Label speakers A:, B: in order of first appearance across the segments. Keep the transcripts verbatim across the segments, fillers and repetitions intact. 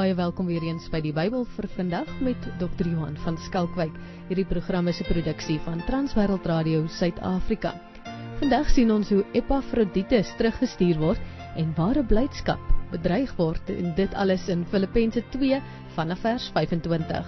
A: baie welkom weer eens by die Bybel vir vandag met dokter Johan van Skalkwyk. Hierdie program is 'n produksie van Transwêreld Radio Suid-Afrika. Vandag sien ons hoe Epafroditus teruggestuur word en ware blydskap bedreig word, en dit alles in Filippense twee vanaf vers vyfentwintig.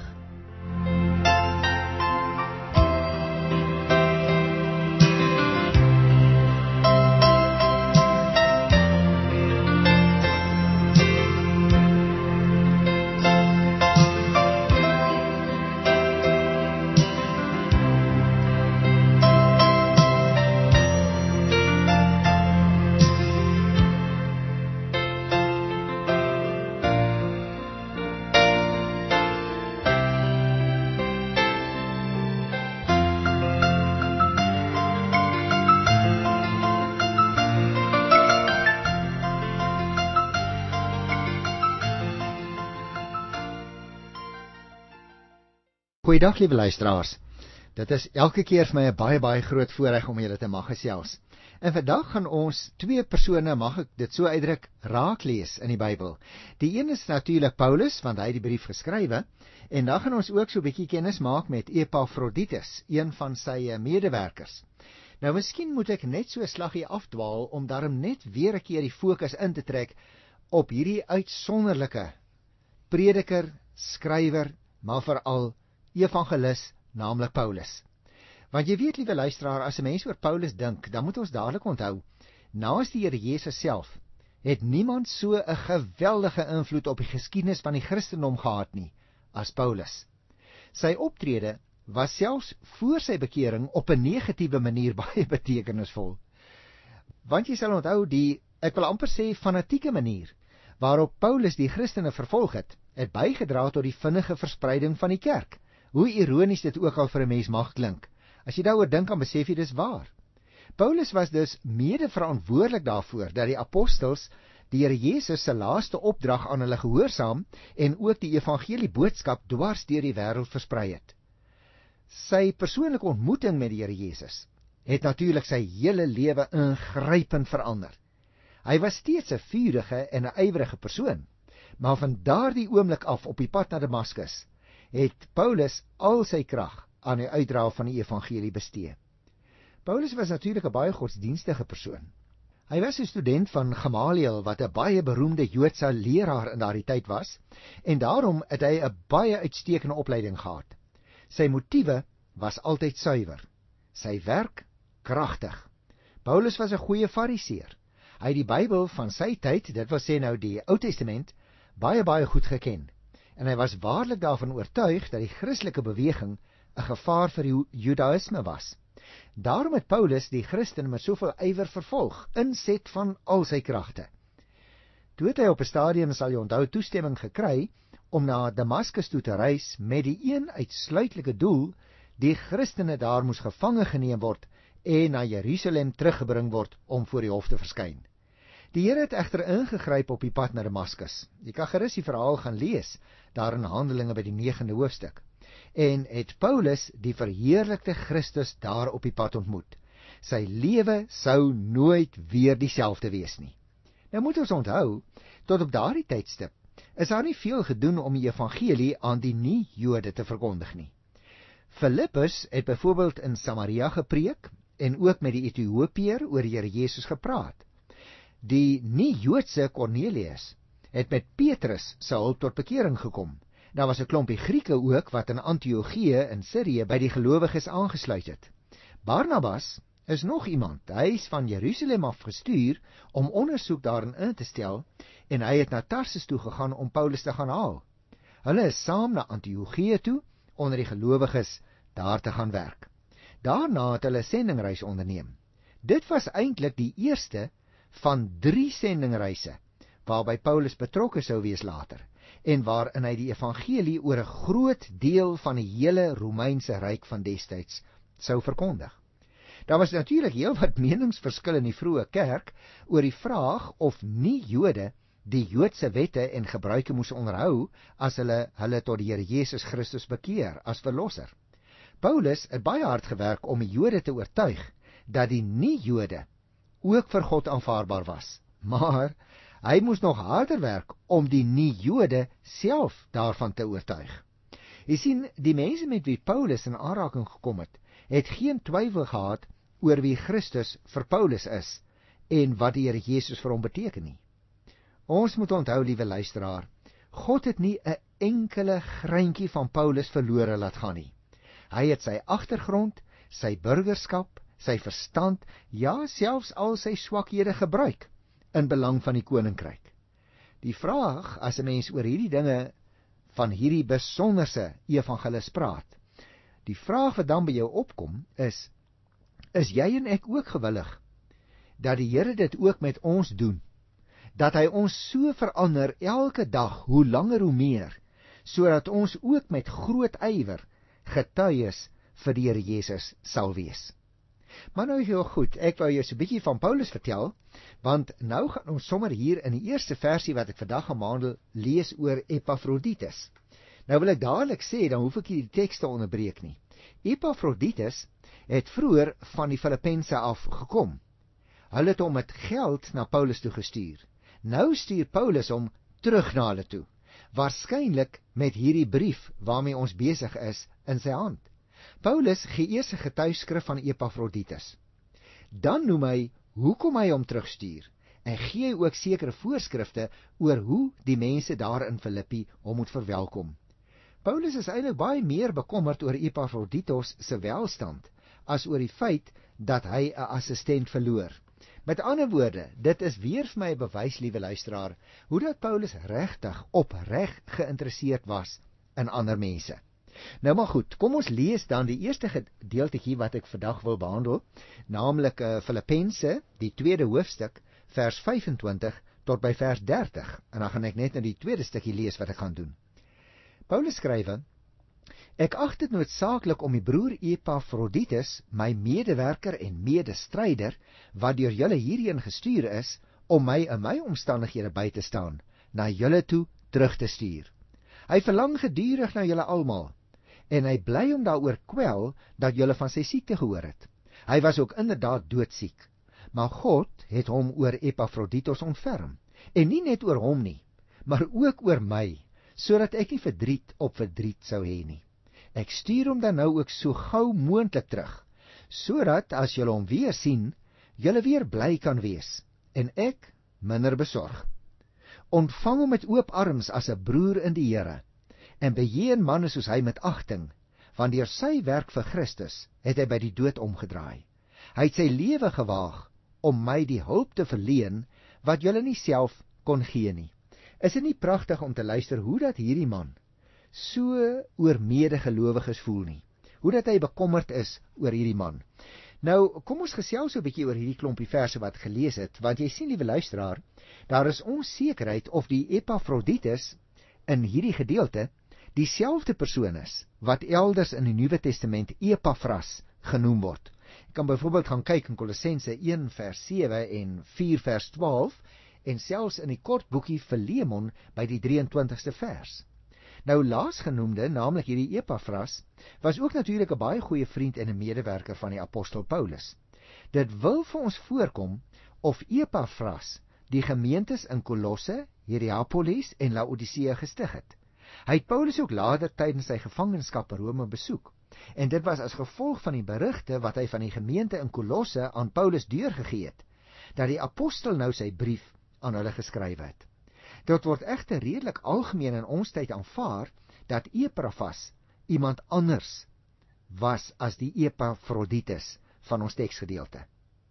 B: Goeiedag, liewe luisteraars. Dit is elke keer vir my 'n baie baie groot voorreg om julle te mag gesels. En vandag gaan ons twee persone, mag ek dit so uitdruk, raak lees in die Bybel. Die een is natuurlik Paulus, want hy het die brief geskrywe, en dan gaan ons ook so 'n bietjie kennis maak met Epafroditus, een van sy medewerkers. Nou, miskien moet ek net so 'n slaggie afdwaal om daarom net weer 'n keer die fokus in te trek op hierdie uitsonderlike prediker, skrywer, maar veral evangelis, naamlik Paulus. Want jy weet, liewe luisteraar, as 'n mens oor Paulus dink, dan moet ons dadelik onthou, naas die Here Jesus self, het niemand so 'n geweldige invloed op die geskiedenis van die Christendom gehad nie, as Paulus. Sy optrede was selfs voor sy bekering op 'n negatiewe manier baie betekenisvol. Want jy sal onthou die, ek wil amper sê, fanatieke manier, waarop Paulus die Christene vervolg het, het bygedra tot die vinnige verspreiding van die kerk. Hoe ironies dit ook al vir 'n mens mag klink. As jy daaroor dink, dan besef jy dis waar. Paulus was dus mede verantwoordelik daarvoor dat die apostels die Here Jesus se laaste opdrag aan hulle gehoorsaam en ook die evangelie boodskap dwars deur die wêreld versprei het. Sy persoonlike ontmoeting met die Here Jesus het natuurlik sy hele lewe ingrypend verander. Hy was steeds 'n vurige en 'n ywerige persoon, maar van daardie oomblik af op die pad na Damaskus het Paulus al sy krag aan die uitdra van die evangelie bestee. Paulus was natuurlik 'n baie godsdienstige persoon. Hy was 'n student van Gamaliel, wat 'n baie beroemde Joodse leraar in daardie tyd was, en daarom het hy 'n baie uitstekende opleiding gehad. Sy motiewe was altyd suiwer, sy werk kragtig. Paulus was 'n goeie fariseer. Hy het die Bybel van sy tyd, dit wil sê nou die Ou Testament, baie baie goed geken. En hy was waarlik daarvan oortuig dat die Christelike beweging 'n gevaar vir die Judaïsme was. Daarom het Paulus die Christene met soveel ywer vervolg, inset van al sy kragte. Toe het hy op 'n stadium, sal jy onthou, toestemming gekry om na Damaskus toe te reis met die een uitsluitlike doel, die Christene daar moes gevange geneem word en na Jerusalem teruggebring word om voor die hof te verskyn. Die Here het egter ingegryp op die pad na Damaskus. Jy kan gerus die verhaal gaan lees, daar in Handelinge by die negende hoofstuk. En het Paulus die verheerlikte Christus daar op die pad ontmoet. Sy lewe sou nooit weer dieselfde wees nie. Nou moet ons onthou, tot op daardie tydstip is daar nie veel gedoen om die evangelie aan die nie-Jode te verkondig nie. Filippus het byvoorbeeld in Samaria gepreek en ook met die Ethiopiër oor die Here Jesus gepraat. Die nie-Joodse Cornelius het met Petrus se hulp tot bekering gekom. Daar was 'n klompie Grieke ook wat in Antiochië in Sirië by die gelowiges aangesluit het. Barnabas is nog iemand. Hy is van Jerusalem af gestuur om ondersoek daarin in te stel, en hy het na Tarsus toe gegaan om Paulus te gaan haal. Hulle is saam na Antiochië toe onder die gelowiges daar te gaan werk. Daarna het hulle 'n sendingreis onderneem. Dit was eintlik die eerste van drie sendingreise waarby Paulus betrokke sou wees later, en waarin hy die evangelie oor 'n groot deel van die hele Romeinse ryk van destyds sou verkondig. Daar was natuurlik heelwat meningsverskil in die vroeë kerk oor die vraag of nie Jode die Joodse wette en gebruike moes onderhou as hulle hulle tot die Here Jesus Christus bekeer as verlosser. Paulus het baie hard gewerk om die Jode te oortuig dat die nie-Jode ook vir God aanvaarbaar was, maar Hy moes nog harder werk om die nie-Jode self daarvan te oortuig. Jy sien, die mense met wie Paulus in aanraking gekom het, het geen twyfel gehad oor wie Christus vir Paulus is en wat die Here Jesus vir hom beteken nie. Ons moet onthou, liewe luisteraar, God het nie 'n enkele greintjie van Paulus verlore laat gaan nie. Hy het sy agtergrond, sy burgerskap, sy verstand, ja, selfs al sy swakhede gebruik in belang van die koninkryk. Die vraag, as 'n mens oor hierdie dinge van hierdie besonderse evangelis praat, die vraag wat dan by jou opkom is, is jy en ek ook gewillig dat die Here dit ook met ons doen, dat hy ons so verander elke dag, hoe langer hoe meer, sodat ons ook met groot ywer getuies vir die Here Jesus sal wees. Maar nou heel goed, ek wou jou so 'n bietjie van Paulus vertel, want nou gaan ons sommer hier in die eerste versie wat ek vandag gaan behandel, lees oor Epafroditus. Nou wil ek dadelik sê, dan hoef ek nie die teks te onderbreek nie. Epafroditus het vroeër van die Filippense af gekom. Hulle het hom met geld na Paulus toe gestuur. Nou stuur Paulus hom terug na hulle toe, waarskynlik met hierdie brief waarmee ons besig is in sy hand. Paulus gee eers 'n getuigskrif van Epafroditus. Dan noem hy hoekom hy hom terugstuur en gee hy ook sekere voorskrifte oor hoe die mense daar in Filippi hom moet verwelkom. Paulus is eintlik baie meer bekommerd oor Epafroditus se welstand as oor die feit dat hy 'n assistent verloor. Met ander woorde, dit is weer vir my 'n bewys, liewe luisteraar, hoe dat Paulus regtig opreg geïnteresseerd was in ander mense. Nou maar goed, kom ons lees dan die eerste gedeeltjie wat ek vandag wil behandel, naamlik uh, Filippense, die tweede hoofstuk, vers vyf-en-twintig tot by vers dertig, en dan gaan ek net in die tweede stukkie lees wat ek gaan doen. Paulus skrywe, ek ag dit noodsaaklik om die broer Epafroditus, my medewerker en medestryder, wat deur julle hierheen gestuur is, om my in my omstandighede by te staan, na julle toe terug te stuur. Hy verlang gedurig na julle almal, en hy bly om daaroor kwel dat julle van sy siekte gehoor het. Hy was ook inderdaad doodziek, maar God het hom oor Epafroditus ontferm, en nie net oor hom nie, maar ook oor my, sodat ek nie verdriet op verdriet sou hê nie. Ek stuur hom dan nou ook so gou moontlik terug, sodat as julle hom weer sien, julle weer bly kan wees, en ek minder besorg. Ontvang hom met oop arms as 'n broer in die Here, en beheer manne soos hy met agting, want deur sy werk vir Christus het hy by die dood omgedraai. Hy het sy lewe gewaag om my die hulp te verleen wat julle nie self kon gee nie. Is dit nie pragtig om te luister hoe dat hierdie man so oor medegelowiges voel nie? Hoe dat hy bekommerd is oor hierdie man? Nou, kom ons gesels so 'n bietjie oor hierdie klompie verse wat gelees het, want jy sien, liewe luisteraar, daar is onsekerheid of die Epafroditus in hierdie gedeelte dieselfde persoon is wat elders in die Nuwe Testament Epafras genoem word. Jy kan byvoorbeeld gaan kyk in Kolossense een vers sewe en vier vers twaalf en selfs in die kort boekie Filemon by die drieëntwintigste vers. Nou laasgenoemde, naamlik hierdie Epafras, was ook natuurlik 'n baie goeie vriend en 'n medewerker van die apostel Paulus. Dit wil vir ons voorkom of Epafras die gemeentes in Kolosse, Hierapolis en Laodicea gestig het. Hy het Paulus ook later tydens sy gevangenskap in Rome besoek, en dit was as gevolg van die berigte wat hy van die gemeente in Kolosse aan Paulus deurgegee het, dat die apostel nou sy brief aan hulle geskryf het. Dit word egter redelik algemeen in ons tyd aanvaar dat Epafras iemand anders was as die Epafroditus van ons teksgedeelte.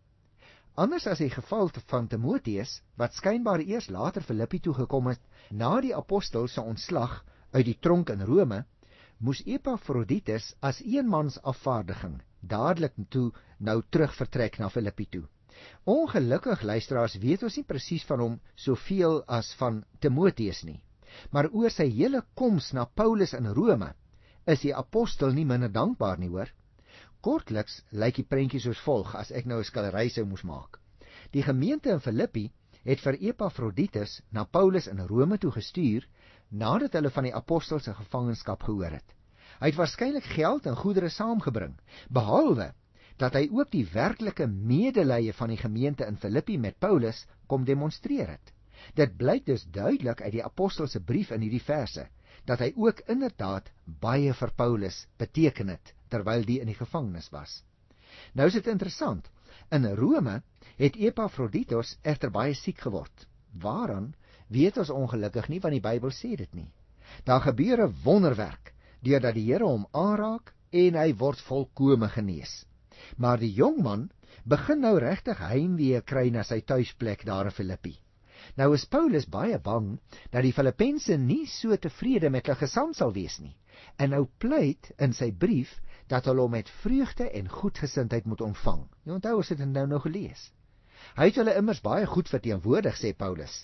B: Anders as die geval van Timoteus, wat skynbaar eers later Filippi toe gekom het na die apostel se ontslag uit die tronk in Rome, moes Epafroditus as eenmans afvaardiging dadelik toe nou terug vertrek na Filippi toe. Ongelukkig, luisteraars, weet ons nie presies van hom soveel as van Timoteus nie, maar oor sy hele koms na Paulus in Rome is die apostel nie minder dankbaar nie, hoor. Kortliks lyk die prentjie soos volg, as ek nou 'n skildery sou moes maak. Die gemeente in Filippi het vir Epafroditus na Paulus in Rome toe gestuur, nadat hulle van die apostel se gevangenskap gehoor het. Hy het waarskynlik geld en goedere saamgebring, behalwe dat hy ook die werklike medelee van die gemeente in Filippi met Paulus kom demonstreer het. Dit blyk dus duidelik uit die apostel se brief in hierdie verse, dat hy ook inderdaad baie vir Paulus beteken het, terwyl die in die gevangenis was. Nou is dit interessant, in Rome het Epafroditus egter baie siek geword. Waaraan, weet ons ongelukkig nie, want die Bybel sê dit nie. Daar gebeur 'n wonderwerk, deurdat die Here hom aanraak, en hy word volkome genees. Maar die jong man begin nou regtig heimwee kry na sy tuisplek daar in Filippi. Nou is Paulus baie bang dat die Filippense nie so tevrede met hulle gestand sal wees nie, en nou pleit in sy brief dat hulle hom met vreugde en goedgesindheid moet ontvang. Jy onthou, ons het dit nou nou gelees. Hy het hulle immers baie goed verteenwoordig, sê Paulus,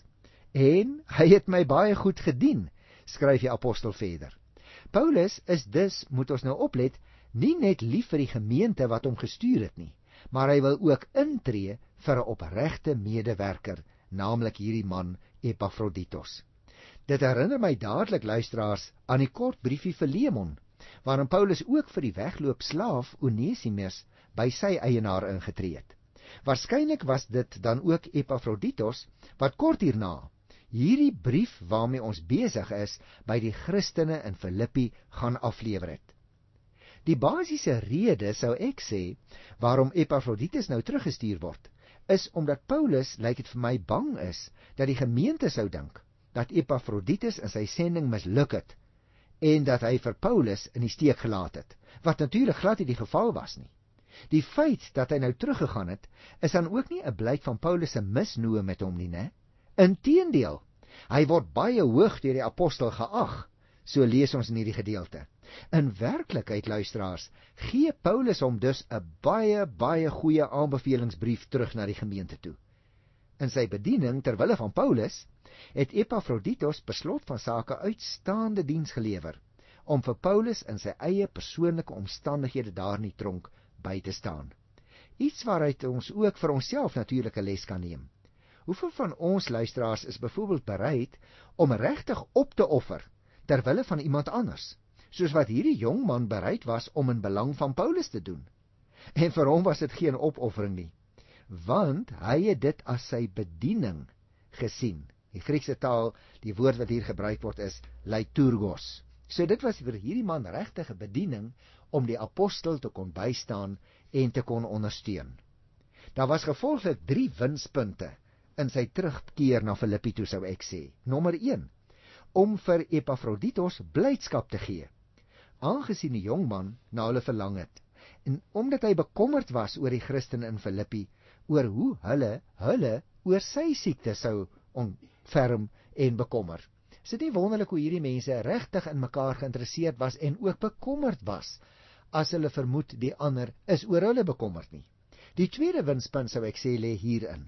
B: en hy het my baie goed gedien, skryf die apostel verder. Paulus is dus, moet ons nou oplet, nie net lief vir die gemeente wat hom gestuur het nie, maar hy wil ook intree vir 'n opregte medewerker, naamlik hierdie man Epafroditus. Dit herinner my dadelik, luisteraars, aan die kort briefie vir Filemon, waarin Paulus ook vir die wegloop slaaf Onesimus by sy eienaar ingetree het. Waarskynlik was dit dan ook Epafroditus wat kort hierna hierdie brief waarmee ons besig is by die Christene in Filippi gaan aflewer het. Die basiese rede, sou ek sê, waarom Epafroditus nou teruggestuur word, is omdat Paulus, lyk dit vir my, bang is dat die gemeente sou dink dat Epafroditus in sy sending misluk het en dat hy vir Paulus in die steek gelaat het, wat natuurlik glad nie die geval was nie. Die feit dat hy nou teruggegaan het, is dan ook nie 'n blyk van Paulus se misnoë met hom nie, né? Inteendeel, hy word baie hoog deur die apostel geag, so lees ons in hierdie gedeelte. In werklikheid, luisteraars, gee Paulus hom dus 'n baie, baie goeie aanbevelingsbrief terug na die gemeente toe. In sy bediening terwille van Paulus, het Epafroditus beslot van sake uitstaande diens gelewer, om vir Paulus in sy eie persoonlike omstandighede daar in die tronk by te staan. Iets waaruit ons ook vir onsself natuurlik 'n les kan neem. Hoeveel van ons luisteraars is byvoorbeeld bereid om regtig op te offer terwille van iemand anders, soos wat hierdie jong man bereid was om in belang van Paulus te doen? En vir hom was dit geen opoffering nie, want hy het dit as sy bediening gesien. Die Griekse taal, die woord wat hier gebruik word is leiturgos. So dit was vir hierdie man regtig 'n bediening om die apostel te kon bystaan en te kon ondersteun. Daar was gevolglik drie winspunte in sy terugkeer na Filippi toe, sou ek sê. Nommer een, om vir Epafroditus blydskap te gee, aangesien die jong man na hulle verlang het, en omdat hy bekommerd was oor die Christene in Filippi, oor hoe hulle hulle oor sy siekte sou ontferm en bekommer. Is dit nie wonderlik hoe hierdie mense regtig in mekaar geïnteresseerd was en ook bekommerd was, as hulle vermoed die ander is oor hulle bekommerd nie. Die tweede winspunt, sou ek sê, lê hierin,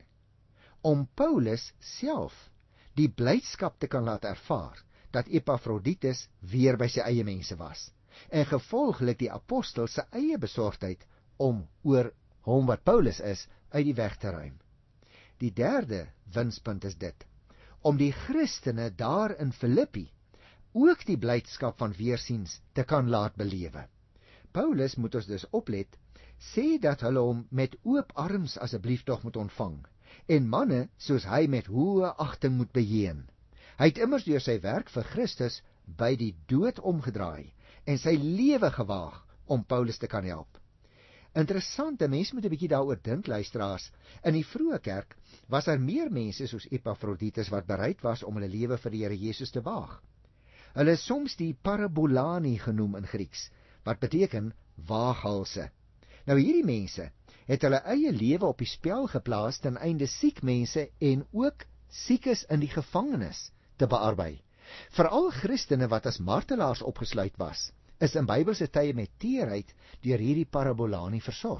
B: om Paulus self die blydskap te kan laat ervaar dat Epafroditus weer by sy eie mense was, en gevolglik die apostel se eie besorgdheid om oor hom wat Paulus is uit die weg te ruim. Die derde winspunt is dit, om die Christene daar in Filippi ook die blydskap van weersiens te kan laat belewe. Paulus, moet ons dus oplet, sê dat hulle hom met oop arms asseblief tog moet ontvang, en manne soos hy met hoë agting moet bejeen. Hy het immers deur sy werk vir Christus by die dood omgedraai en sy lewe gewaag om Paulus te kan help. Interessant, 'n mens moet 'n bietjie daaroor dink, luisteraars. In die vroeë kerk was daar meer mense soos Epafroditus wat bereid was om hulle lewe vir die Here Jesus te waag. Hulle is soms die parabolani genoem in Grieks, wat beteken waaghalse. Nou hierdie mense het hulle eie lewe op die spel geplaas ten einde siek mense en ook siekes in die gevangenis te bearbei. Veral Christene wat as martelaars opgesluit was, is in Bybelse tye met teerheid deur hierdie parabolani versorg.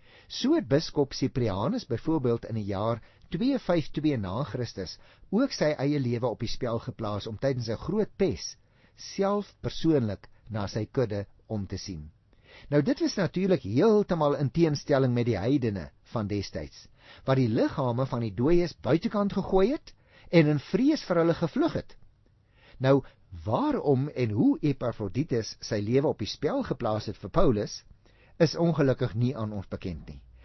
B: So het biskop Cyprianus byvoorbeeld in die jaar twee vyf twee na Christus ook sy eie lewe op die spel geplaas om tydens 'n groot pes self persoonlik na sy kudde om te sien. Nou dit was natuurlik heeltemal in teenstelling met die heidene van destyds, wat die liggame van die dooies buitekant gegooi het en in vrees vir hulle gevlug het. Nou, waarom en hoe Epafroditus sy lewe op die spel geplaas het vir Paulus, is ongelukkig nie aan ons bekend nie.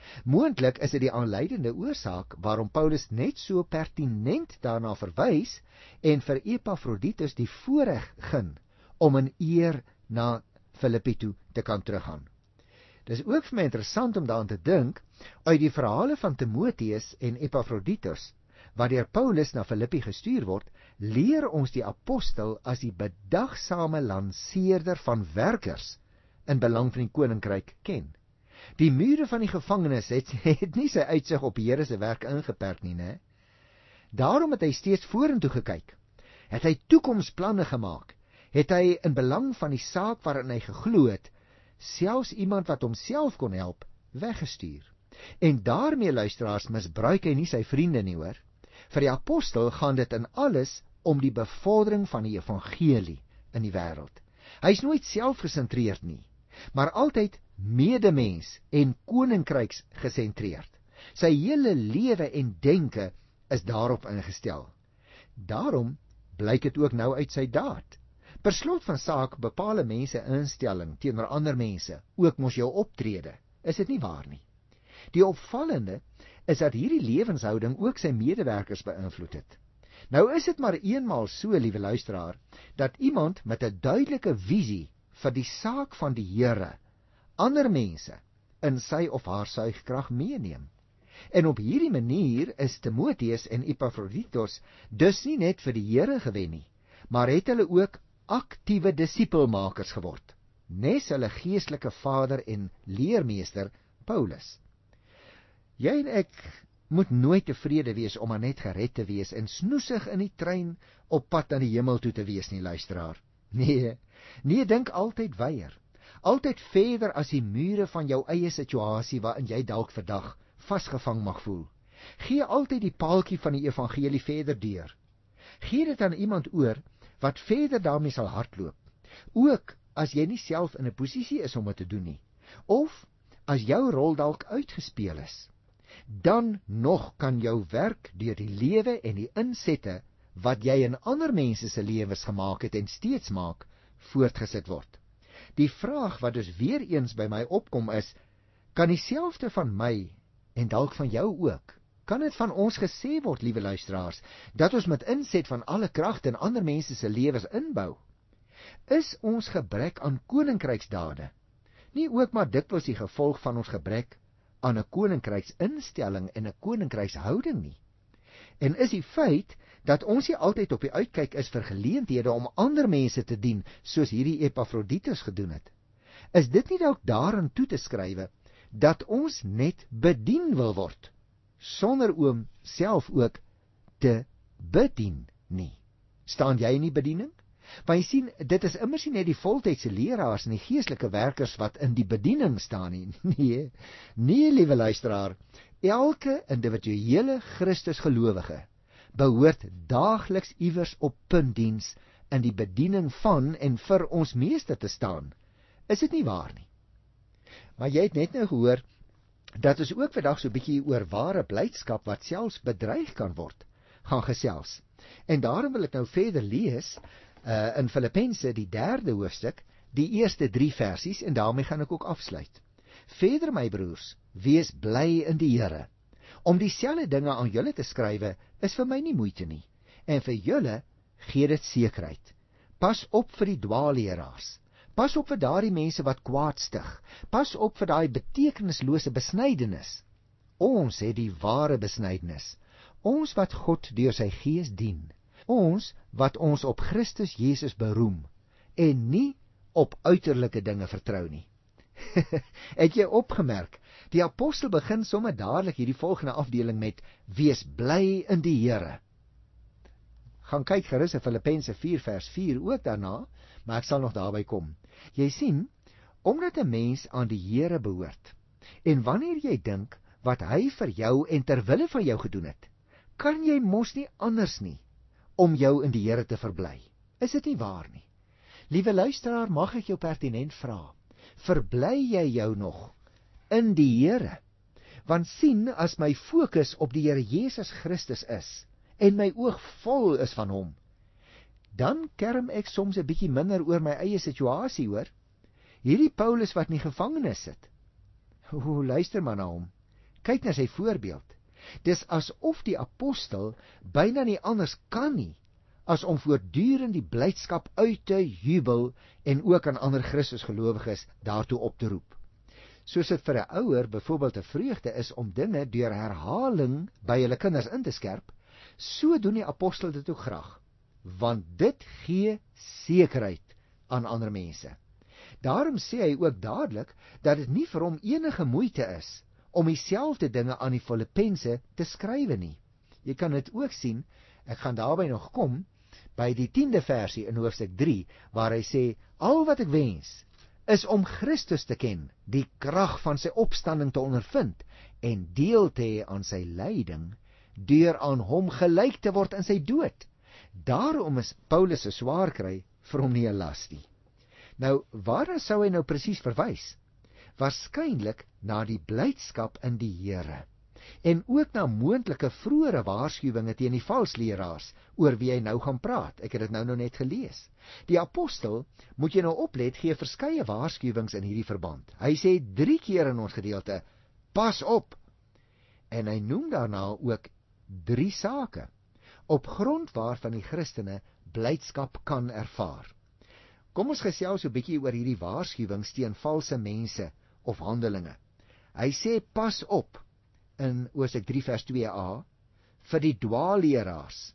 B: Moontlik is dit die aanleidende oorsaak waarom Paulus net so pertinent daarna verwys en vir Epafroditus die voorreg gun om in eer na Filippi toe te kan teruggaan. Dis ook vir my interessant om daaraan te dink, uit die verhale van Timoteus en Epafroditus, wat deur Paulus na Filippi gestuur word, leer ons die apostel as die bedagsame lanseerder van werkers in belang van die koninkryk ken. Die mure van die gevangenis het, het nie sy uitsig op die Here se werk ingeperk nie, né? Daarom het hy steeds vorentoe gekyk. Het hy toekomsplanne gemaak. Het hy in belang van die saak waarin hy geglo het, selfs iemand wat homself kon help, weggestuur. En daarmee, luisteraars, misbruik hy nie sy vriende nie, hoor. Vir die apostel gaan dit in alles om die bevordering van die evangelie in die wêreld. Hy is nooit selfgesentreerd nie, maar altyd medemens en koninkryks gesentreerd. Sy hele lewe en denke is daarop ingestel. Daarom blyk dit ook nou uit sy daad. Per slot van saak bepaal 'n mens se instelling teenoor ander mense, ook mos jou optrede. Is dit nie waar nie? Die opvallende is dat hierdie lewenshouding ook sy medewerkers beïnvloed het. Nou is dit maar eenmaal so, liewe luisteraar, dat iemand met 'n duidelike visie vir die saak van die Here ander mense in sy of haar suigkrag meeneem. En op hierdie manier is Timoteus en Epafroditus dus nie net vir die Here gewen nie, maar het hulle ook aktiewe disipelmakers geword, nes hulle geestelike vader en leermeester Paulus. Jy en ek moet nooit tevrede wees om maar net gered te wees en snoesig in die trein op pad na die hemel toe te wees nie, luisteraar. Nee, nee, dink altyd weier. Altyd verder as die mure van jou eie situasie waarin jy dalk vandag vasgevang mag voel. Gee altyd die paaltjie van die evangelie verder deur. Gee dit aan iemand oor wat verder daarmee sal hardloop. Ook as jy nie self in 'n posisie is om dit te doen nie, of as jou rol dalk uitgespeel is, dan nog kan jou werk deur die lewe en die insette wat jy in ander mense se lewens gemaak het en steeds maak, voortgesit word. Die vraag wat dus weer eens by my opkom is, kan dieselfde van my en dalk van jou ook, kan dit van ons gesê word, liewe luisteraars, dat ons met inset van alle kragte in ander mense se lewens inbou? Is ons gebrek aan koninkryksdade nie ook maar dikwels die gevolg van ons gebrek aan 'n koninkryksinstelling en 'n koninkrykshouding nie? En is die feit dat ons nie altyd op die uitkyk is vir geleenthede om ander mense te dien, soos hierdie Epafroditus gedoen het, is dit nie dalk daaraan toe te skrywe dat ons net bedien wil word, sonder om self ook te bedien nie? Staan jy in die bediening? Want jy sien, dit is immers nie net die voltydse leraars en die geestelike werkers wat in die bediening staan nie. Nee, nee, liewe luisteraar, elke individuele Christusgelowige behoort daagliks iewers op puntdiens in die bediening van en vir ons meester te staan. Is dit nie waar nie? Maar jy het net nou gehoor dat ons ook vandag so 'n bietjie oor ware blydskap wat selfs bedreig kan word, gaan gesels. En daarom wil ek nou verder lees uh, in Filippense die derde hoofstuk, die eerste drie versies, en daarmee gaan ek ook afsluit. Verder, my broers, wees bly in die Here. Om dieselfde dinge aan julle te skrywe is vir my nie moeite nie, en vir julle gee dit sekerheid. Pas op vir die dwaalleraars. Pas op vir daardie mense wat kwaad stig. Pas op vir daai betekenislose besnydenis. Ons het die ware besnydenis. Ons wat God deur sy Gees dien. Ons wat ons op Christus Jesus beroem en nie op uiterlike dinge vertrou nie. Het jy opgemerk? Die apostel begin sommer dadelik hierdie volgende afdeling met wees bly in die Here. Gaan kyk gerus in Filippense vier vers vier ook daarna, maar ek sal nog daarby kom. Jy sien, omdat 'n mens aan die Here behoort, en wanneer jy dink wat hy vir jou en ter wille van jou gedoen het, kan jy mos nie anders nie om jou in die Here te verbly. Is dit nie waar nie? Liewe luisteraar, mag ek jou pertinent vra, verbly jy jou nog in die Here? Want sien, as my fokus op die Here Jesus Christus is, en my oog vol is van hom, dan kerm ek soms 'n bietjie minder oor my eie situasie, hoor. Hierdie Paulus wat in die gevangenis sit, o, luister maar na hom. Kyk na sy voorbeeld. Dis asof die apostel byna nie anders kan nie, as om voortdurend die blydskap uit te jubel en ook aan ander Christusgelowiges daartoe op te roep. Soos dit vir 'n ouer byvoorbeeld 'n vreugde is om dinge deur herhaling by hulle kinders in te skerp, so doen die apostel dit ook graag, want dit gee sekerheid aan ander mense. Daarom sê hy ook dadelik dat dit nie vir hom enige moeite is om dieselfde dinge aan die Filippense te skrywe nie. Jy kan dit ook sien, ek gaan daarby nog kom, by die tiende versie in hoofstuk drie, waar hy sê, al wat ek wens, is om Christus te ken, die krag van sy opstanding te ondervind, en deel te hê aan sy lyding, deur aan hom gelyk te word in sy dood. Daarom is Paulus se swaar kry vir hom nie 'n las nie. Nou, waarna sou hy nou presies verwys? Waarskynlik na die blydskap in die Here, en ook na moontlike vroeëre waarskuwinge teen die valsleraars, oor wie hy nou gaan praat. Ek het dit nou nou net gelees. Die apostel, moet jy nou oplet, gee verskeie waarskuwings in hierdie verband. Hy sê drie keer in ons gedeelte, pas op, en hy noem daarna ook drie sake, op grond waarvan die Christene blydskap kan ervaar. Kom ons gesels so 'n bietjie oor hierdie waarskuwings teen valse mense of handelinge. Hy sê pas op in Hoofstuk drie vers twee a vir die dwaalleraars.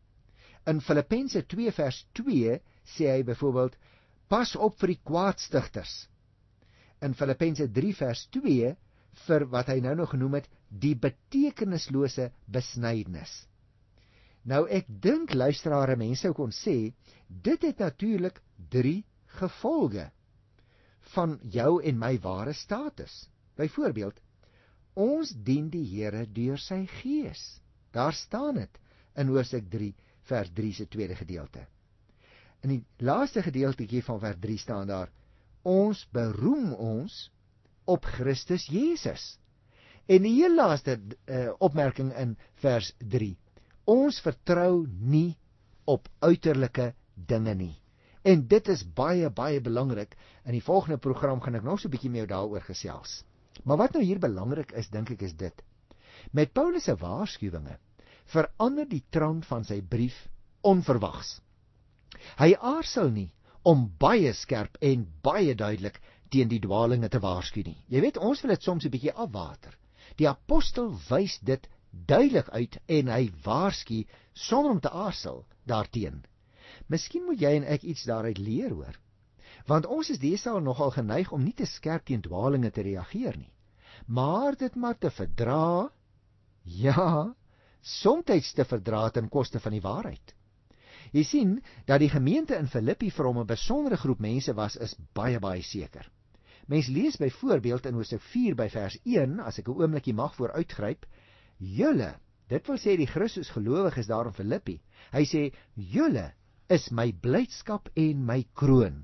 B: In Filippense twee vers twee sê hy byvoorbeeld pas op vir die kwaadstigters. In Filippense drie vers twee vir wat hy nou nog genoem het die betekenislose besnydenis. Nou ek dink luisteraare, mense sou kon sê dit het natuurlik drie gevolge van jou en my ware status. Byvoorbeeld, ons dien die Here deur sy Gees. Daar staan dit in Hoofstuk drie vers drie se tweede gedeelte. In die laaste gedeeltetjie van vers drie staan daar, ons beroem ons op Christus Jesus. En die heel laaste uh, opmerking in vers drie, ons vertrou nie op uiterlike dinge nie. En dit is baie, baie belangrik. In die volgende program gaan ek nog so 'n bietjie met jou daaroor gesels. Maar wat nou hier belangrik is, dink ek, is dit. Met Paulus se waarskuwinge verander die trant van sy brief onverwags. Hy aarzel nie om baie skerp en baie duidelik teen die dwalinge te waarsku nie. Jy weet, ons wil dit soms 'n bietjie afwater. Die apostel wys dit duidelik uit en hy waarsku sonder om te aarzel daarteen. Miskien moet jy en ek iets daaruit leer, hoor. Want ons is deesdae nogal geneig om nie te skerp teen dwalinge te reageer nie, maar dit maar te verdra, ja, soms te verdra ten koste van die waarheid. Jy sien, dat die gemeente in Filippi vir hom 'n besondere groep mense was, is baie, baie seker. Mens lees byvoorbeeld in Hoofstuk vier by vers een, as ek 'n oombliekie mag vooruitgryp, julle, dit wil sê die Christusgelowiges daar in Filippi, hy sê, julle is my blydskap en my kroon.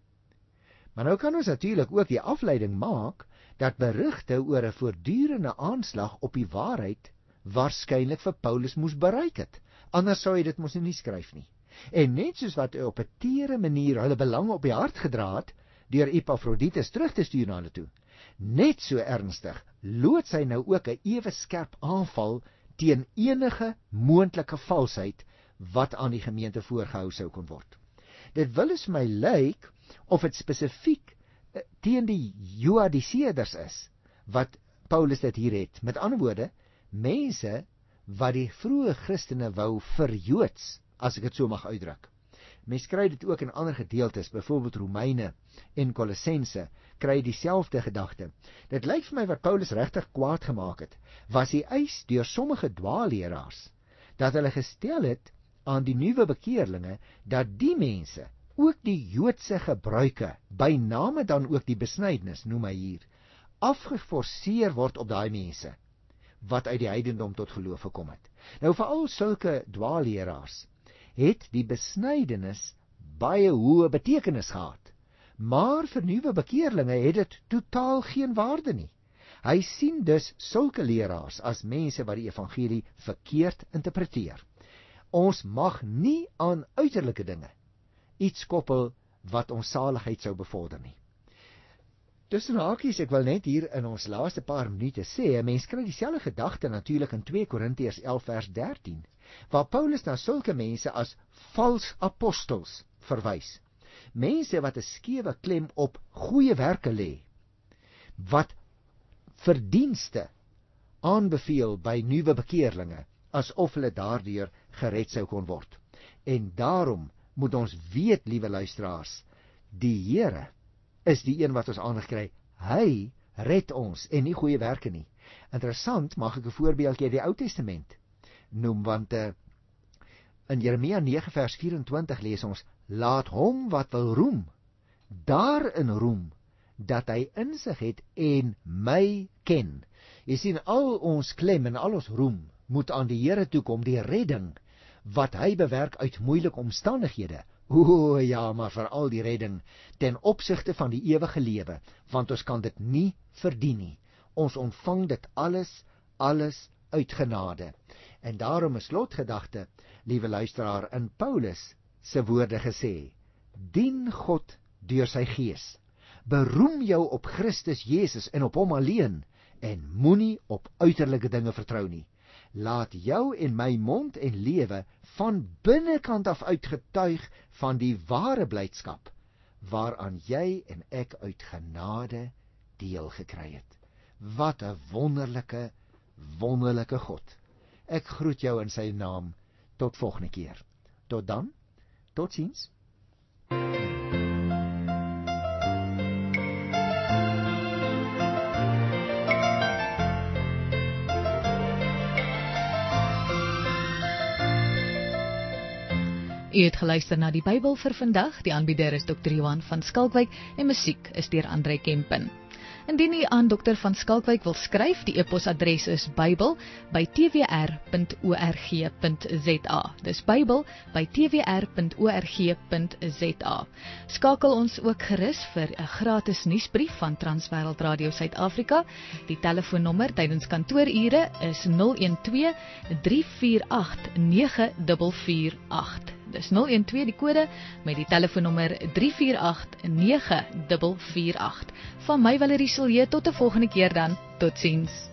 B: Maar nou kan ons natuurlik ook die afleiding maak, dat berigte oor 'n voortdurende aanslag op die waarheid waarskynlik vir Paulus moes bereik het. Anders sou hy dit mos nie skryf nie. En net soos wat hy op 'n tere manier hulle belange op die hart gedra het, deur Epafroditus terug te stuur na hulle toe, net so ernstig loods hy nou ook 'n ewe skerp aanval teen enige moontlike valsheid wat aan die gemeente voorgehou sou kon word. Dit wil eens my lyk of dit spesifiek teen die Joadiseërders is wat Paulus dit hier het. Met ander woorde, mense wat die vroeë Christene wou verjoods, as ek dit so mag uitdruk. Mens kry dit ook in ander gedeeltes, byvoorbeeld Romeine en Kolossense, kry dieselfde gedagte. Dit lyk vir my wat Paulus regtig kwaad gemaak het, was die eis deur sommige dwaalleraars, dat hulle gestel het aan die nuwe bekeerlinge, dat die mense ook die Joodse gebruike, by name dan ook die besnydenis, noem hy hier, afgeforceer word op daai mense, wat uit die heidendom tot geloof gekom het. Nou veral sulke dwaalleraars, het die besnydenis baie hoë betekenis gehad, maar vir nuwe bekeerlinge het dit totaal geen waarde nie. Hy sien dus sulke leraars as mense wat die evangelie verkeerd interpreteer. Ons mag nie aan uiterlike dinge iets koppel wat ons saligheid sou bevorder nie. Tussen hakies, ek wil net hier in ons laaste paar minute sê, 'n mens kry dieselfde gedagte natuurlik in twee Korintiërs elf vers dertien, waar Paulus na sulke mense as vals apostels verwys. Mense wat 'n skewe klem op goeie werke lê, wat verdienste aanbeveel by nuwe bekeerlinge, asof hulle daardeur gered sou kon word. En daarom moet ons weet, liewe luisteraars, die Here is die een wat ons aangekry. Hy red ons en nie goeie werke nie. Interessant, mag ek 'n voorbeeldjie uit die Ou Testament noem, want uh, in Jeremia nege vers vyf-en-twintig lees ons, laat hom wat wil roem, daarin roem, dat hy insig het en my ken. Jy sien, al ons klem en al ons roem moet aan die Here toekom, die redding wat hy bewerk uit moeilike omstandighede. O ja, maar veral die redding ten opsigte van die ewige lewe, want ons kan dit nie verdien nie. Ons ontvang dit alles, alles uit genade. En daarom 'n slotgedagte, liewe luisteraar, in Paulus se woorde gesê, dien God deur sy gees, beroem jou op Christus Jesus en op hom alleen, en moenie op uiterlike dinge vertrou nie. Laat jou en my mond en lewe van binnekant af uitgetuig van die ware blydskap, waaraan jy en ek uit genade deel gekry het. Wat 'n wonderlike, wonderlike God. Ek groet jou in sy naam, tot volgende keer. Tot dan, totsiens.
A: U het geluister na die Bybel vir vandag. Die aanbieder is dokter Johan van Skalkwyk en musiek is deur André Kempen. Indien u aan dokter van Skalkwyk wil skryf, die e-posadres is bybel by t w r punt org punt z a. Dis bybel by t w r punt org punt z a. Skakel ons ook gerus vir 'n gratis nuusbrief van Transwêreld Radio Suid-Afrika. Die telefoonnommer tydens kantoorure is nul een twee, drie vier agt, nege vier vier agt. Dis nul een twee die kode met die telefoonnommer drie vier agt, nege vier vier agt. Van my Valerie Silje tot 'n volgende keer dan. Totsiens.